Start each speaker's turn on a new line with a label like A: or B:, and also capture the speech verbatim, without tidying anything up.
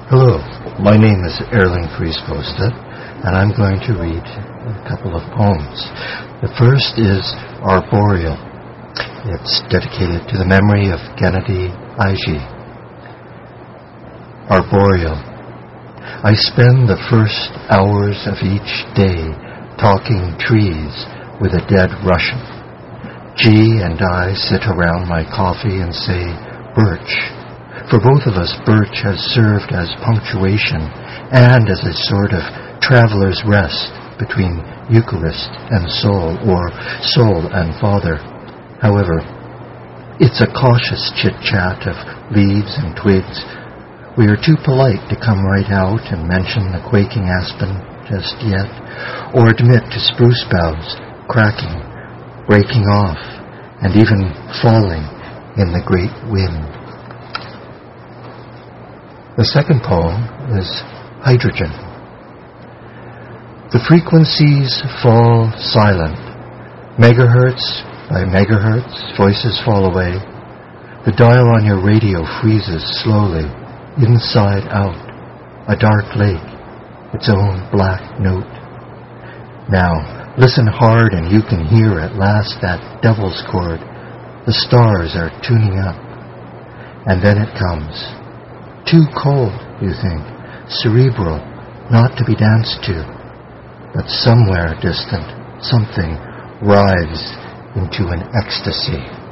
A: Hello, my name is Erling Friesbostad, and I'm going to read a couple of poems. The first is Arboreal. It's dedicated to the memory of Gennady Ige. Arboreal. I spend the first hours of each day talking trees with a dead Russian. G and I sit around my coffee and say, birch. For both of us, birch has served as punctuation and as a sort of traveler's rest between Eucharist and soul, or soul and Father. However, it's a cautious chit-chat of leaves and twigs. We are too polite to come right out and mention the quaking aspen just yet, or admit to spruce boughs cracking, breaking off, and even falling in the great wind. The second poem is Hydrogen. The frequencies fall silent. Megahertz by megahertz, voices fall away. The dial on your radio freezes slowly, inside out. A dark lake, its own black note. Now, listen hard and you can hear at last that devil's chord. The stars are tuning up. And then it comes. Too cold, you think, cerebral, not to be danced to. But somewhere distant, something writhes into an ecstasy.